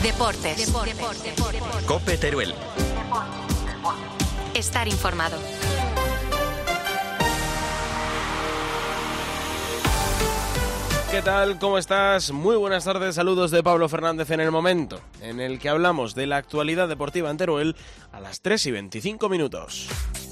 Deportes. COPE Teruel. Estar informado. ¿Qué tal? ¿Cómo estás? Muy buenas tardes, saludos de Pablo Fernández en el momento en el que hablamos de la actualidad deportiva en Teruel a las 3:25.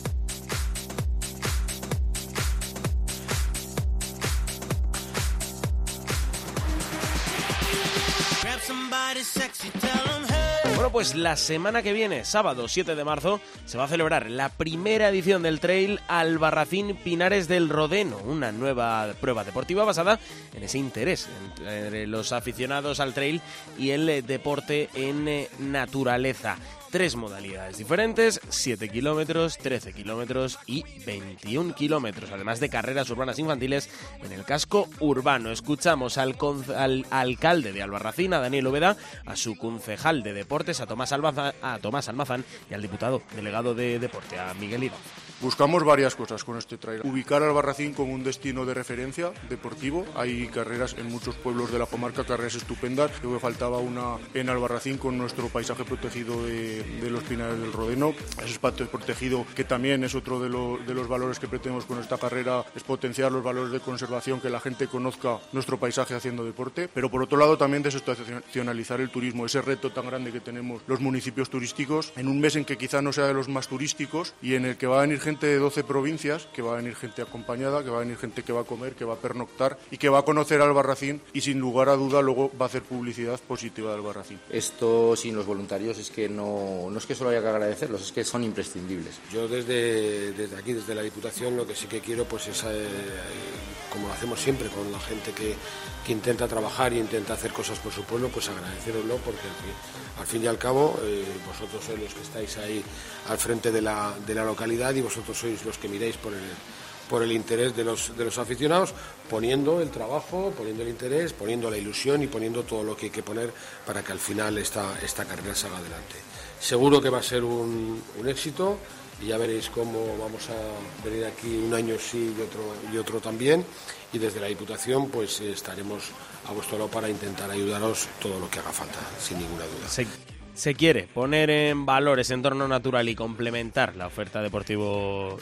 Bueno, pues la semana que viene, sábado 7 de marzo, se va a celebrar la primera edición del Trail Albarracín Pinares del Rodeno, una nueva prueba deportiva basada en ese interés entre los aficionados al trail y el deporte en naturaleza. 3 modalidades diferentes, 7 kilómetros, 13 kilómetros y 21 kilómetros, además de carreras urbanas infantiles en el casco urbano. Escuchamos al alcalde de Albarracín, a Daniel Úbeda, a su concejal de deportes, a Tomás Almazán, y al diputado delegado de deporte, a Miguel Ira. Buscamos varias cosas con este trail. Ubicar a Albarracín como un destino de referencia deportivo. Hay carreras en muchos pueblos de la comarca, carreras estupendas. Creo que faltaba una en Albarracín con nuestro paisaje protegido de los Pinares del Rodeno. Ese espacio protegido, que también es otro de los valores que pretendemos con esta carrera, es potenciar los valores de conservación, que la gente conozca nuestro paisaje haciendo deporte. Pero por otro lado también desestacionalizar el turismo, ese reto tan grande que tenemos los municipios turísticos, en un mes en que quizá no sea de los más turísticos y en el que va a venir gente de 12 provincias, que va a venir gente acompañada, que va a venir gente que va a comer, que va a pernoctar y que va a conocer Albarracín, y sin lugar a duda luego va a hacer publicidad positiva de Albarracín. Esto sin los voluntarios es que no es que solo haya que agradecerlos, es que son imprescindibles. Yo desde aquí, desde la Diputación, lo que sí que quiero pues es, como lo hacemos siempre con la gente que intenta trabajar y intenta hacer cosas por su pueblo, pues agradeceroslo, porque al fin y al cabo vosotros sois los que estáis ahí al frente de la localidad, y vosotros sois los que miráis por el interés de los aficionados, poniendo el trabajo, poniendo el interés, poniendo la ilusión y poniendo todo lo que hay que poner para que al final esta carrera salga adelante. Seguro que va a ser un éxito, y ya veréis cómo vamos a venir aquí un año sí y otro también, y desde la Diputación pues estaremos a vuestro lado para intentar ayudaros todo lo que haga falta, sin ninguna duda. Se quiere poner en valor ese entorno natural y complementar la oferta deportiva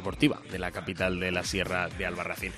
de la capital de la Sierra de Albarracín.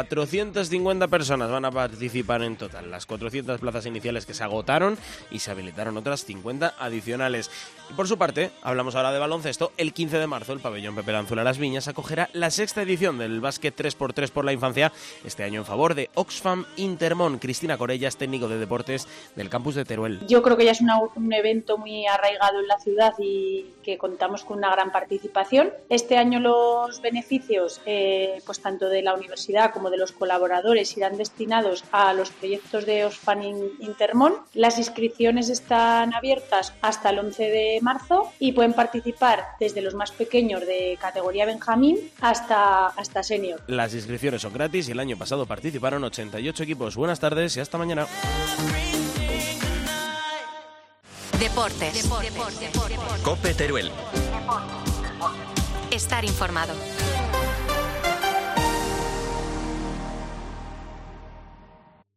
450 personas van a participar en total, las 400 plazas iniciales que se agotaron, y se habilitaron otras 50 adicionales. Y por su parte, hablamos ahora de baloncesto. El 15 de marzo el pabellón Pepe Lanzuela Las Viñas acogerá la 6ª edición del básquet 3x3 por la infancia, este año en favor de Oxfam Intermón. Cristina Corellas, técnico de deportes del campus de Teruel. Yo creo que ya es un evento muy arraigado en la ciudad y que contamos con una gran participación. Este año los beneficios, pues tanto de la universidad como de los colaboradores, irán destinados a los proyectos de Oxfam Intermón. Las inscripciones están abiertas hasta el 11 de marzo y pueden participar desde los más pequeños de categoría Benjamín hasta senior. Las inscripciones son gratis y el año pasado participaron 88 equipos. Buenas tardes y hasta mañana. Deportes. COPE Teruel. Estar informado.